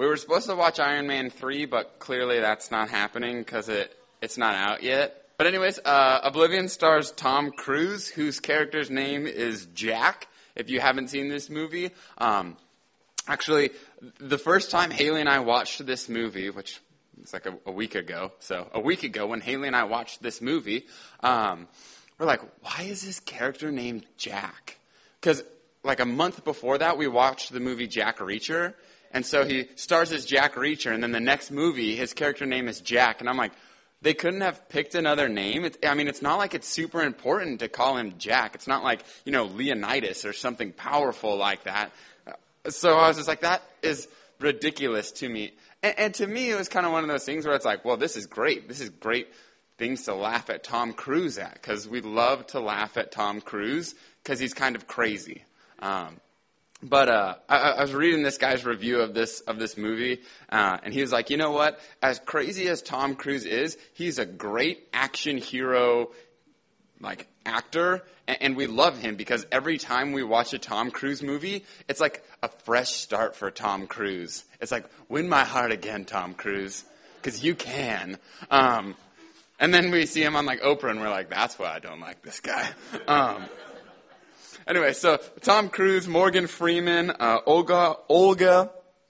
We were supposed to watch Iron Man 3, but clearly that's not happening because it's not out yet. But anyways, Oblivion stars Tom Cruise, whose character's name is Jack, if you haven't seen this movie. Actually, the first time Haley and I watched this movie, which was like a week ago, so a week ago when Haley and I watched this movie, we're like, why is this character named Jack? Because like a month before that, we watched the movie Jack Reacher, and so he stars as Jack Reacher, and then the next movie, his character name is Jack, and I'm like, they couldn't have picked another name. It's not like it's super important to call him Jack. It's not like, Leonidas or something powerful like that. So I was just like, that is ridiculous to me. And to me, it was kind of one of those things where it's like, well, this is great. This is great things to laugh at Tom Cruise at, because we love to laugh at Tom Cruise because he's kind of crazy. But I was reading this guy's review of this movie, and he was like, you know what? As crazy as Tom Cruise is, he's a great action hero, like actor, and we love him because every time we watch a Tom Cruise movie, it's like a fresh start for Tom Cruise. It's like, win my heart again, Tom Cruise, because you can. And then we see him on like Oprah, and we're like, that's why I don't like this guy. Anyway, so Tom Cruise, Morgan Freeman, Olga, oh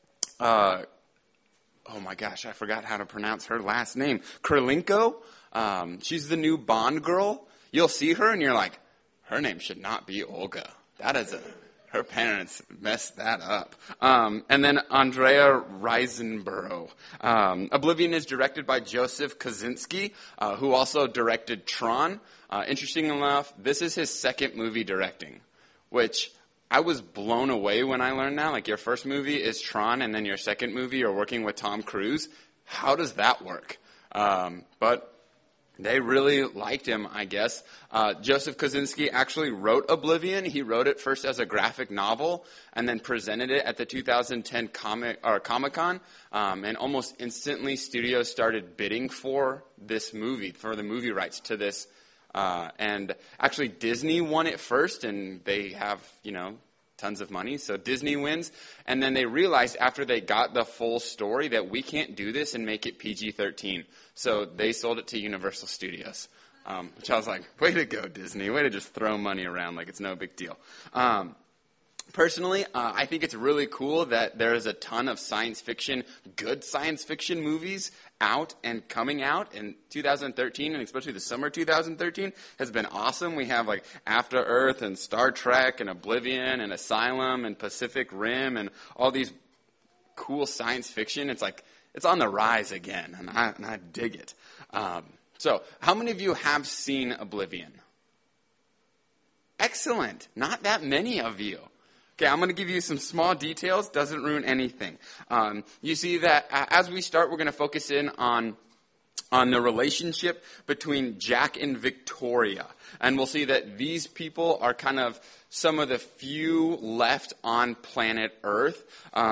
my gosh, I forgot how to pronounce her last name, Kurylenko. She's the new Bond girl. You'll see her and you're like, her name should not be Olga. Her parents messed that up. And then Andrea Riseborough. Oblivion is directed by Joseph Kosinski, who also directed Tron. Interesting enough, this is his second movie directing, which I was blown away when I learned that. Like, your first movie is Tron, and then your second movie you're working with Tom Cruise. How does that work? But they really liked him, I guess. Joseph Kosinski actually wrote Oblivion. He wrote it first as a graphic novel and then presented it at the 2010 Comic-Con. And almost instantly, studios started bidding for this movie, for the movie rights to this. And actually, Disney won it first, and they have, tons of money. So Disney wins. And then they realized after they got the full story that we can't do this and make it PG-13. So they sold it to Universal Studios, which I was like, way to go, Disney. Way to just throw money around like it's no big deal. Personally, I think it's really cool that there is a ton of good science fiction movies out and coming out in 2013, and especially the summer 2013 has been awesome. We have like After Earth and Star Trek and Oblivion and Asylum and Pacific Rim and all these cool science fiction. It's like, it's on the rise again, and I dig it. So how many of you have seen Oblivion? Excellent. Not that many of you. Okay, I'm going to give you some small details. Doesn't ruin anything. You see that as we start, we're going to focus in on the relationship between Jack and Victoria. And we'll see that these people are kind of some of the few left on planet Earth.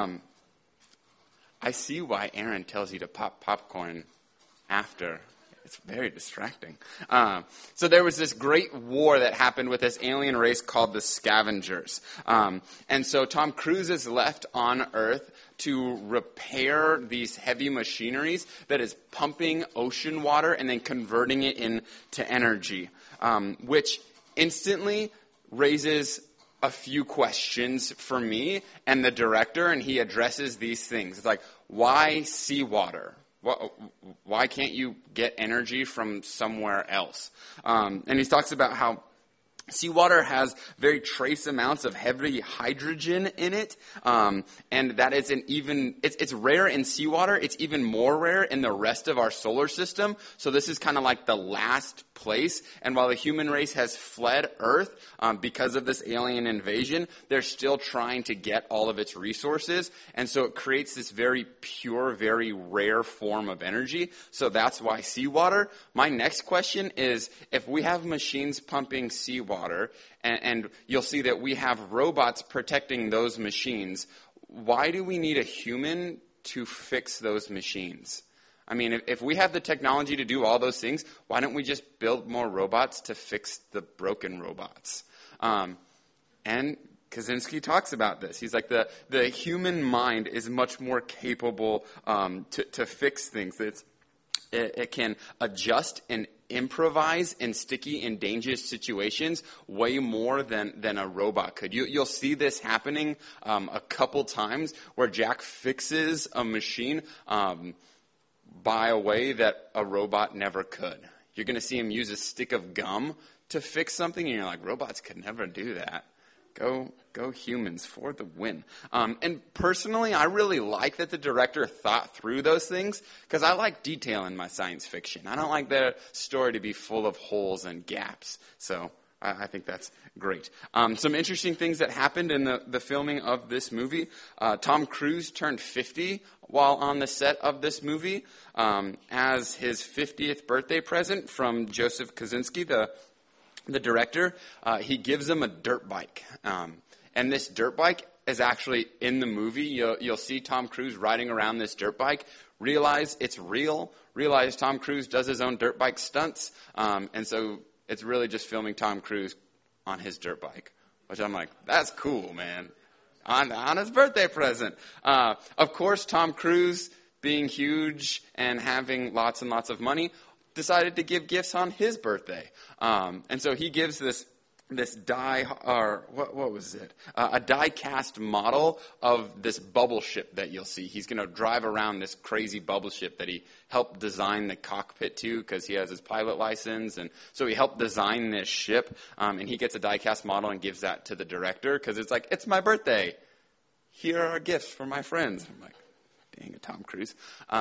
I see why Aaron tells you to pop popcorn after. It's very distracting. So there was this great war that happened with this alien race called the Scavengers. And so Tom Cruise is left on Earth to repair these heavy machineries that is pumping ocean water and then converting it into energy, which instantly raises a few questions for me and the director, and he addresses these things. It's like, why seawater? Why can't you get energy from somewhere else? And he talks about how seawater has very trace amounts of heavy hydrogen in it, and that is it's rare in seawater. It's even more rare in the rest of our solar system. So this is kind of like the last place. And while the human race has fled Earth because of this alien invasion, they're still trying to get all of its resources. And so it creates this very pure, very rare form of energy. So that's why seawater. My next question is, if we have machines pumping seawater, and you'll see that we have robots protecting those machines, why do we need a human to fix those machines? I mean, if we have the technology to do all those things, why don't we just build more robots to fix the broken robots? And Kaczynski talks about this. He's like, the human mind is much more capable to fix things. It can adjust and improvise in sticky and dangerous situations way more than a robot could. You'll see this happening a couple times where Jack fixes a machine by a way that a robot never could. You're going to see him use a stick of gum to fix something, and you're like, robots could never do that. Go humans for the win. And personally, I really like that the director thought through those things, because I like detail in my science fiction. I don't like the story to be full of holes and gaps. So I think that's great. Some interesting things that happened in the filming of this movie. Tom Cruise turned 50 while on the set of this movie as his 50th birthday present from Joseph Kosinski, the director. He gives him a dirt bike. And this dirt bike is actually in the movie. You'll see Tom Cruise riding around this dirt bike. Realize it's real. Realize Tom Cruise does his own dirt bike stunts. And so it's really just filming Tom Cruise on his dirt bike, which I'm like, that's cool, man. On his birthday present. Of course, Tom Cruise, being huge and having lots and lots of money, decided to give gifts on his birthday. And so he gives this die, or what was it? A die cast model of this bubble ship that you'll see. He's going to drive around this crazy bubble ship that he helped design the cockpit to, because he has his pilot license. And so he helped design this ship, and he gets a die cast model and gives that to the director, because it's like, it's my birthday. Here are gifts for my friends. I'm like, dang it, Tom Cruise.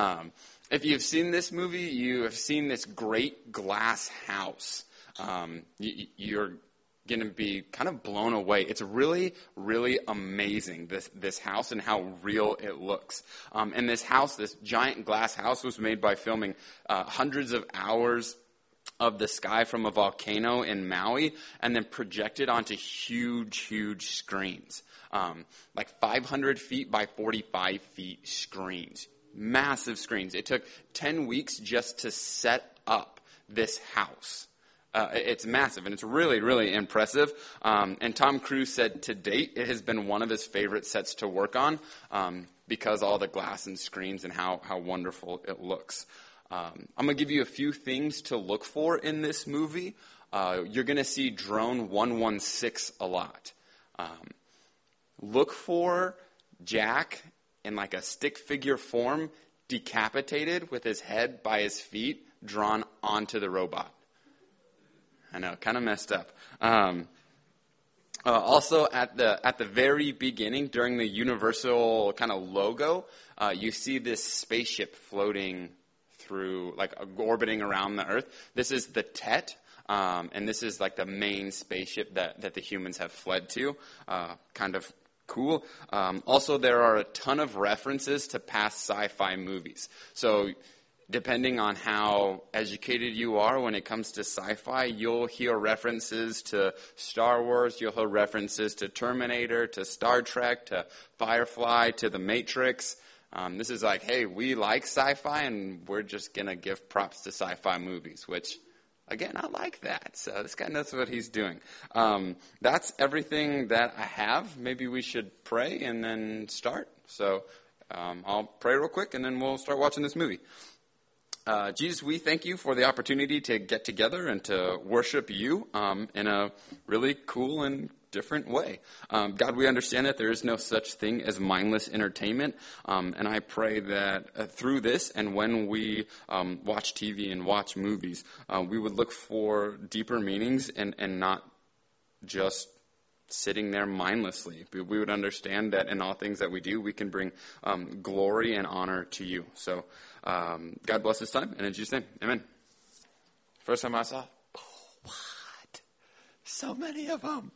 If you've seen this movie, you have seen this great glass house. You're going to be kind of blown away. It's really, really amazing, this house and how real it looks. And this house, this giant glass house, was made by filming hundreds of hours of the sky from a volcano in Maui, and then projected onto huge, huge screens. Like 500 feet by 45 feet screens. Massive screens. It took 10 weeks just to set up this house. It's massive, and it's really, really impressive. And Tom Cruise said to date, it has been one of his favorite sets to work on, because all the glass and screens and how wonderful it looks. I'm going to give you a few things to look for in this movie. You're going to see Drone 116 a lot. Look for Jack in like a stick figure form, decapitated with his head by his feet, drawn onto the robot. I know, kind of messed up. Also, at the very beginning, during the Universal kind of logo, you see this spaceship floating through, like orbiting around the Earth. This is the Tet, and this is like the main spaceship that the humans have fled to. Kind of cool. Also, there are a ton of references to past sci-fi movies. So, depending on how educated you are when it comes to sci-fi, you'll hear references to Star Wars, you'll hear references to Terminator, to Star Trek, to Firefly, to The Matrix. This is like, hey, we like sci-fi, and we're just going to give props to sci-fi movies, which, again, I like that. So this guy knows what he's doing. That's everything that I have. Maybe we should pray and then start. So I'll pray real quick, and then we'll start watching this movie. Jesus, we thank you for the opportunity to get together and to worship you in a really cool and different way. God, we understand that there is no such thing as mindless entertainment, and I pray that through this and when we watch TV and watch movies, we would look for deeper meanings and not just sitting there mindlessly. We would understand that in all things that we do, we can bring glory and honor to you. So God bless this time, and in Jesus' name, amen. First time I saw, what? So many of them.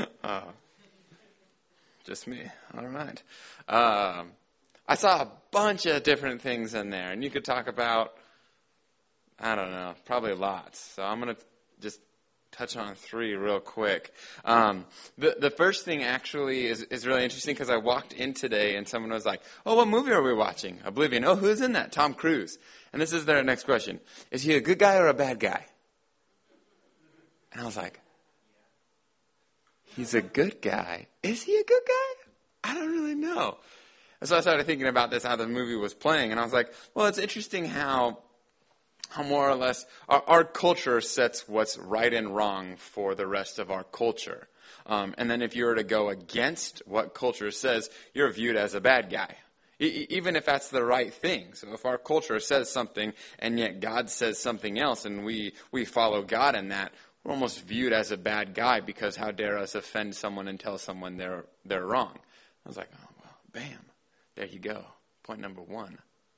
Just me. All right. I saw a bunch of different things in there, and you could talk about, I don't know, probably lots. So I'm going to just touch on 3 real quick. The first thing actually is really interesting, because I walked in today and someone was like, oh, what movie are we watching? Oblivion. Oh, who's in that? Tom Cruise. And this is their next question. Is he a good guy or a bad guy? And I was like, He's a good guy. Is he a good guy? I don't really know. And so I started thinking about this, how the movie was playing, and I was like, well, it's interesting how more or less our culture sets what's right and wrong for the rest of our culture. And then if you were to go against what culture says, you're viewed as a bad guy. Even if that's the right thing. So if our culture says something and yet God says something else and we follow God in that, we're almost viewed as a bad guy because how dare us offend someone and tell someone they're wrong. I was like, oh, well, bam. There you go. Point number one.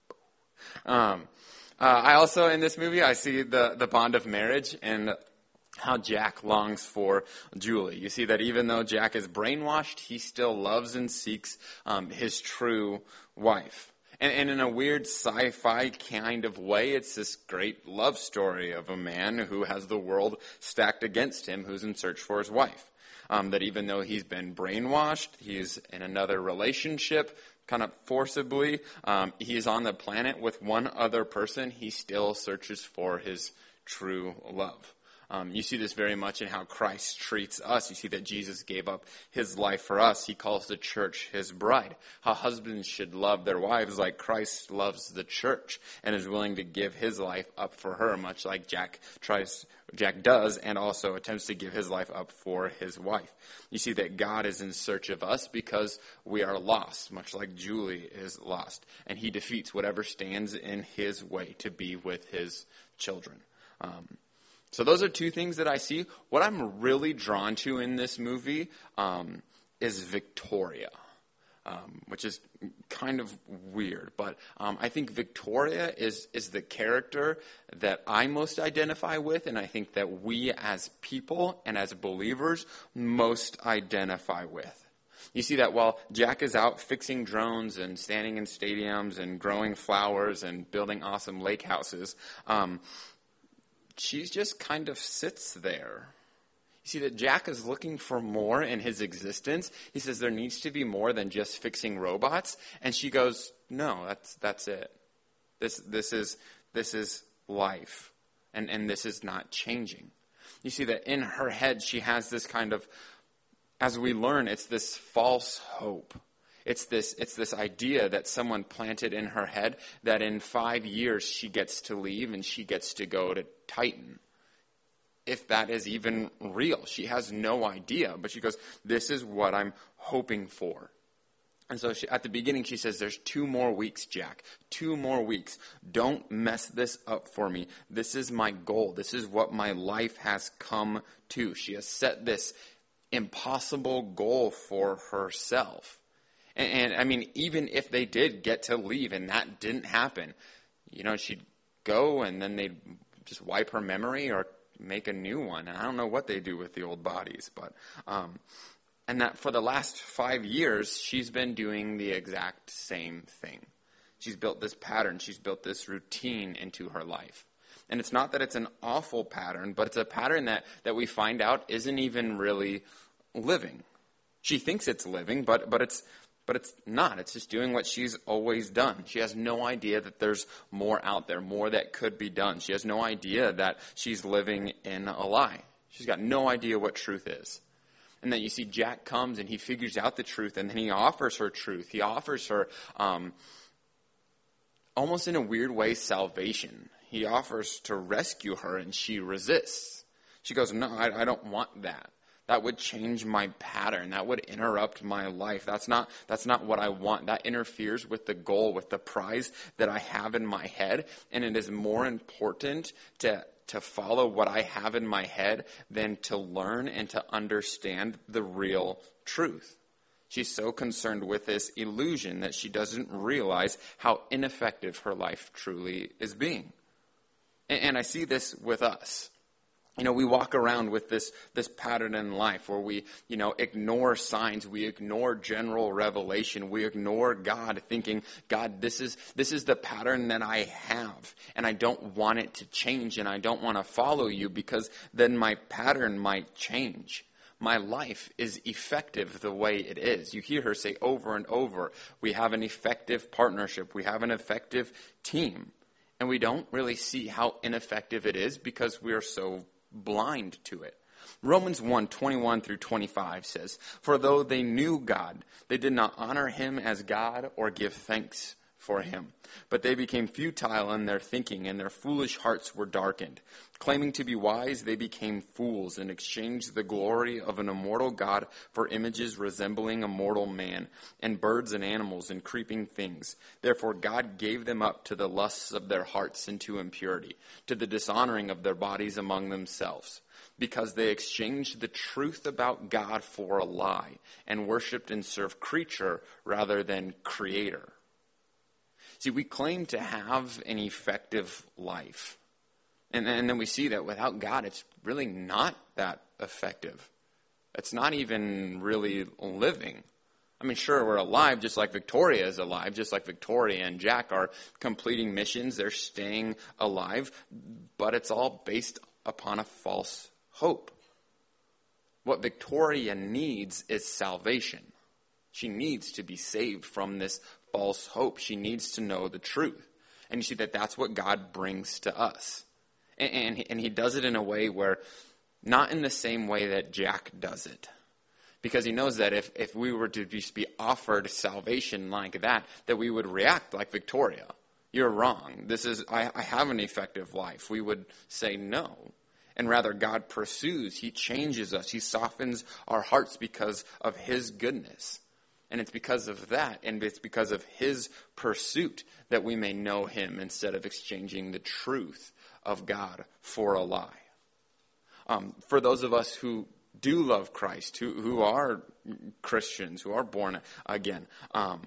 I also, in this movie, I see the bond of marriage and how Jack longs for Julie. You see that even though Jack is brainwashed, he still loves and seeks his true wife. And in a weird sci-fi kind of way, it's this great love story of a man who has the world stacked against him, who's in search for his wife. That even though he's been brainwashed, he's in another relationship, kind of forcibly, he's on the planet with one other person, he still searches for his true love. You see this very much in how Christ treats us. You see that Jesus gave up his life for us. He calls the church his bride. How husbands should love their wives like Christ loves the church and is willing to give his life up for her, much like Jack does and also attempts to give his life up for his wife. You see that God is in search of us because we are lost, much like Julie is lost. And he defeats whatever stands in his way to be with his children. So those are two things that I see. What I'm really drawn to in this movie is Victoria, which is kind of weird. But I think Victoria is the character that I most identify with, and I think that we as people and as believers most identify with. You see that while Jack is out fixing drones and standing in stadiums and growing flowers and building awesome lake houses, she just kind of sits there. You see that Jack is looking for more in his existence. He says there needs to be more than just fixing robots. And she goes, no, that's it. This is life. And this is not changing. You see that in her head she has this kind of, as we learn, it's this false hope. It's this idea that someone planted in her head that in 5 years she gets to leave and she gets to go to Titan. If that is even real. She has no idea, but she goes, this is what I'm hoping for. And so at the beginning she says, there's 2 more weeks, Jack. 2 more weeks. Don't mess this up for me. This is my goal. This is what my life has come to. She has set this impossible goal for herself. And I mean, even if they did get to leave and that didn't happen, she'd go and then they'd just wipe her memory or make a new one. And I don't know what they do with the old bodies, but, and that for the last 5 years, she's been doing the exact same thing. She's built this pattern. She's built this routine into her life. And it's not that it's an awful pattern, but it's a pattern that we find out isn't even really living. She thinks it's living, but it's not. It's just doing what she's always done. She has no idea that there's more out there, more that could be done. She has no idea that she's living in a lie. She's got no idea what truth is. And then you see Jack comes and he figures out the truth and then he offers her truth. He offers her, almost in a weird way, salvation. He offers to rescue her and she resists. She goes, no, I don't want that. That would change my pattern. That would interrupt my life. That's not what I want. That interferes with the goal, with the prize that I have in my head. And it is more important to follow what I have in my head than to learn and to understand the real truth. She's so concerned with this illusion that she doesn't realize how ineffective her life truly is being. And I see this with us. We walk around with this pattern in life where we, ignore signs, we ignore general revelation, we ignore God, thinking, God, this is the pattern that I have, and I don't want it to change, and I don't want to follow you because then my pattern might change. My life is effective the way it is. You hear her say over and over, we have an effective partnership, we have an effective team, and we don't really see how ineffective it is because we are so blind to it. Romans 1:21 through 25 says, "For though they knew God, they did not honor him as God or give thanks for him. But they became futile in their thinking, and their foolish hearts were darkened. Claiming to be wise, they became fools and exchanged the glory of an immortal God for images resembling a mortal man, and birds and animals and creeping things. Therefore God gave them up to the lusts of their hearts and to impurity, to the dishonoring of their bodies among themselves, because they exchanged the truth about God for a lie, and worshipped and served creature rather than Creator." See, we claim to have an effective life. And then we see that without God, it's really not that effective. It's not even really living. I mean, sure, we're alive just like Victoria is alive, just like Victoria and Jack are completing missions. They're staying alive, but it's all based upon a false hope. What Victoria needs is salvation. She needs to be saved from this false hope. She needs to know the truth. And you see that that's what God brings to us. And he does it in a way where, not in the same way that Jack does it. Because he knows that if we were to just be offered salvation like that we would react like Victoria. You're wrong. I have an effective life. We would say no. And rather, God pursues. He changes us. He softens our hearts because of his goodness. And it's because of that, and it's because of his pursuit that we may know him instead of exchanging the truth of God for a lie. For those of us who do love Christ, who are Christians, who are born again, I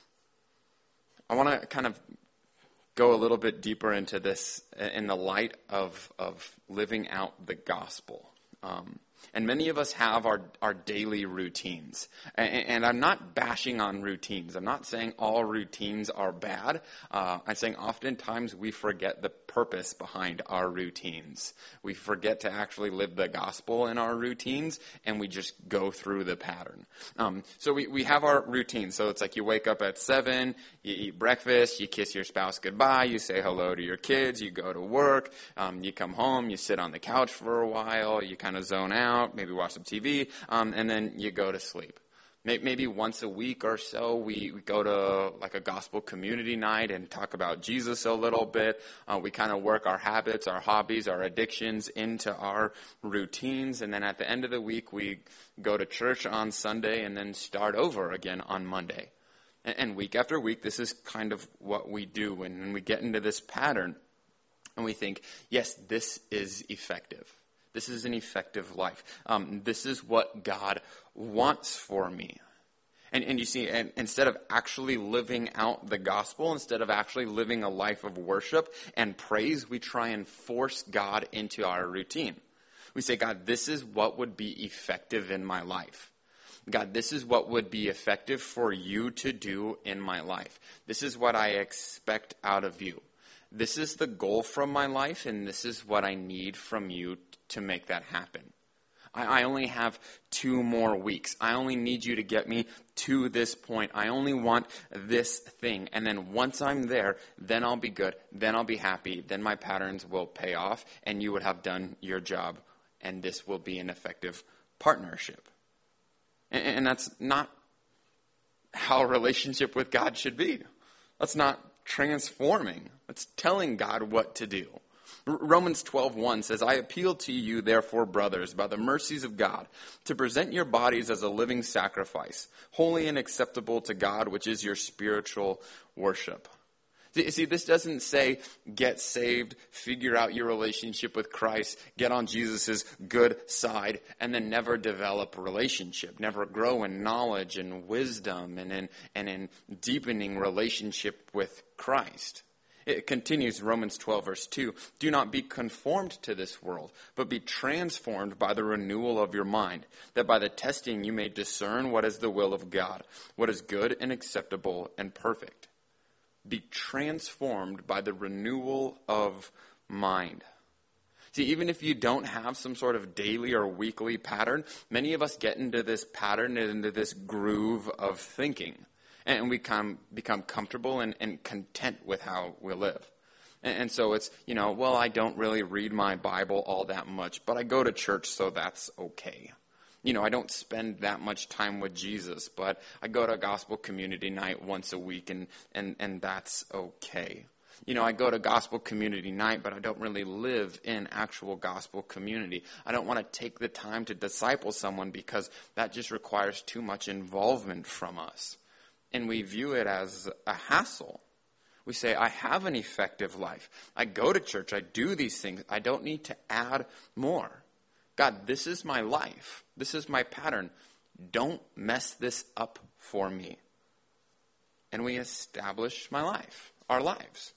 want to kind of go a little bit deeper into this in the light of living out the gospel. And many of us have our daily routines. And I'm not bashing on routines. I'm not saying all routines are bad. I'm saying oftentimes we forget the purpose behind our routines. We forget to actually live the gospel in our routines, and we just go through the pattern. So we have our routine. So it's like you wake up at 7, you eat breakfast, you kiss your spouse goodbye, you say hello to your kids, you go to work, you come home, you sit on the couch for a while, you kind of zone out, maybe watch some TV, and then you go to sleep. Maybe once a week or so, we go to like a gospel community night and talk about Jesus a little bit. We kind of work our habits, our hobbies, our addictions into our routines. And then at the end of the week, we go to church on Sunday and then start over again on Monday. And week after week, this is kind of what we do. And we get into this pattern and we think, yes, this is effective. This is an effective life. This is what God wants for me. And you see, instead of actually living out the gospel, instead of actually living a life of worship and praise, we try and force God into our routine. We say, God, this is what would be effective in my life. God, this is what would be effective for you to do in my life. This is what I expect out of you. This is the goal from my life, and this is what I need from you to make that happen. I only have 2 more weeks. I only need you to get me to this point. I only want this thing. And then once I'm there, then I'll be good. Then I'll be happy. Then my patterns will pay off, and you would have done your job, and this will be an effective partnership. And that's not how a relationship with God should be. That's not transforming. That's telling God what to do. Romans 12:1 says, "I appeal to you, therefore, brothers, by the mercies of God, to present your bodies as a living sacrifice, holy and acceptable to God, which is your spiritual worship." See, this doesn't say get saved, figure out your relationship with Christ, get on Jesus' good side, and then never develop a relationship, never grow in knowledge and wisdom and in deepening relationship with Christ. It continues, Romans 12, verse 2, "Do not be conformed to this world, but be transformed by the renewal of your mind, that by the testing you may discern what is the will of God, what is good and acceptable and perfect." Be transformed by the renewal of mind. See, even if you don't have some sort of daily or weekly pattern, many of us get into this pattern and into this groove of thinking. And we become comfortable and content with how we live. And so it's, well, I don't really read my Bible all that much, but I go to church, so that's okay. I don't spend that much time with Jesus, but I go to gospel community night once a week, and that's okay. I go to gospel community night, but I don't really live in actual gospel community. I don't want to take the time to disciple someone because that just requires too much involvement from us. And we view it as a hassle. We say, I have an effective life. I go to church. I do these things. I don't need to add more. God, this is my life. This is my pattern. Don't mess this up for me. And we establish my life, our lives.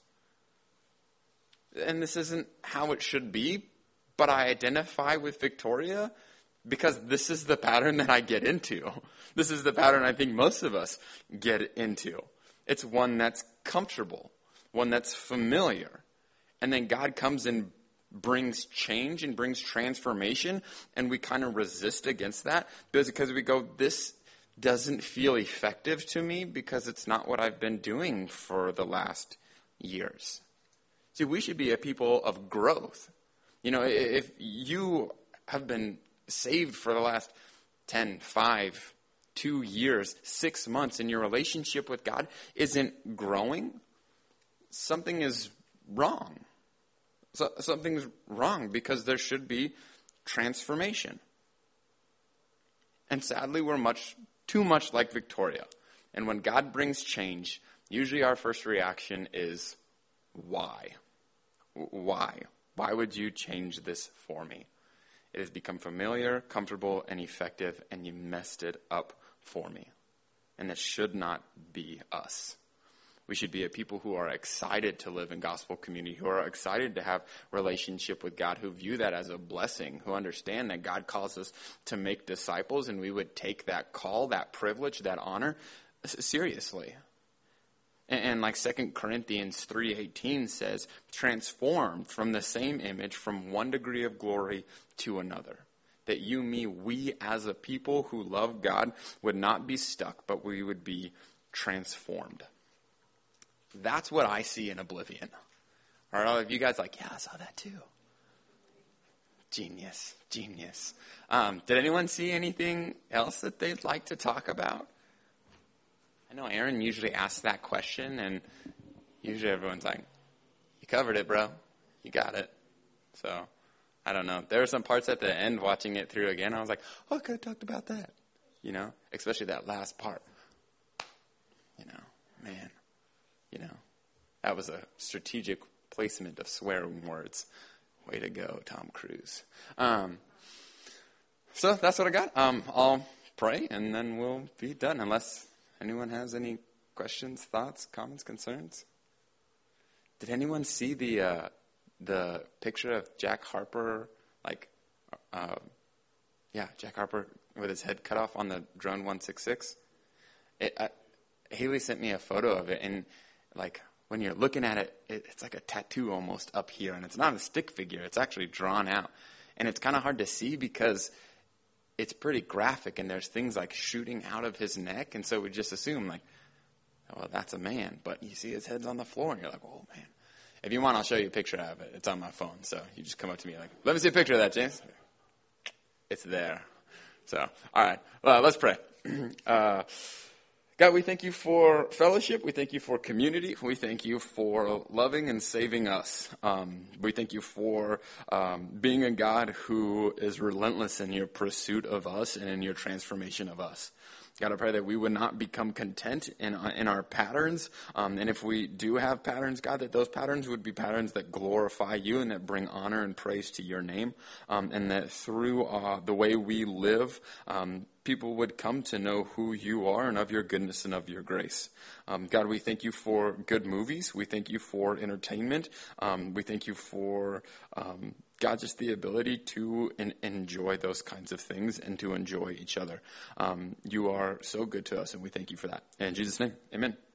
And this isn't how it should be, but I identify with Victoria because this is the pattern that I get into. This is the pattern I think most of us get into. It's one that's comfortable, one that's familiar. And then God comes and brings change and brings transformation, and we kind of resist against that because we go, this doesn't feel effective to me because it's not what I've been doing for the last years. See, we should be a people of growth. If you have been saved for the last 10, 5, 2 years, 6 months, and your relationship with God isn't growing, something is wrong. So, something's wrong because there should be transformation. And sadly, we're too much like Victoria. And when God brings change, usually our first reaction is, why? Why? Why would you change this for me? It has become familiar, comfortable, and effective, and you messed it up for me. And this should not be us. We should be a people who are excited to live in gospel community, who are excited to have relationship with God, who view that as a blessing, who understand that God calls us to make disciples, and we would take that call, that privilege, that honor seriously. And like 2 Corinthians 3:18 says, transformed from the same image from one degree of glory to another. That we as a people who love God would not be stuck, but we would be transformed. That's what I see in Oblivion. Are all of you guys like, yeah, I saw that too. Genius. Did anyone see anything else that they'd like to talk about? I know Aaron usually asks that question, and usually everyone's like, you covered it, bro. You got it. So, I don't know. There were some parts at the end watching it through again. I was like, oh, I could have talked about that. Especially that last part. Man. That was a strategic placement of swearing words. Way to go, Tom Cruise. So that's what I got. I'll pray, and then we'll be done, unless anyone has any questions, thoughts, comments, concerns. Did anyone see the picture of Jack Harper, Jack Harper with his head cut off on the drone 166? Haley sent me a photo of it, and when you're looking at it, it's like a tattoo almost up here, and it's not a stick figure. It's actually drawn out, and it's kind of hard to see because it's pretty graphic, and there's things like shooting out of his neck, and so we just assume well, that's a man, but you see his head's on the floor, and you're like, oh, man. If you want, I'll show you a picture of it. It's on my phone, so you just come up to me let me see a picture of that, James. It's there. So, all right, well, let's pray. God, we thank you for fellowship. We thank you for community. We thank you for loving and saving us. We thank you for being a God who is relentless in your pursuit of us and in your transformation of us. God, I pray that we would not become content in our patterns. And if we do have patterns, God, that those patterns would be patterns that glorify you and that bring honor and praise to your name. And that through the way we live, people would come to know who you are and of your goodness and of your grace. God, we thank you for good movies. We thank you for entertainment. We thank you for, God, just the ability to enjoy those kinds of things and to enjoy each other. You are so good to us, and we thank you for that. In Jesus' name, amen.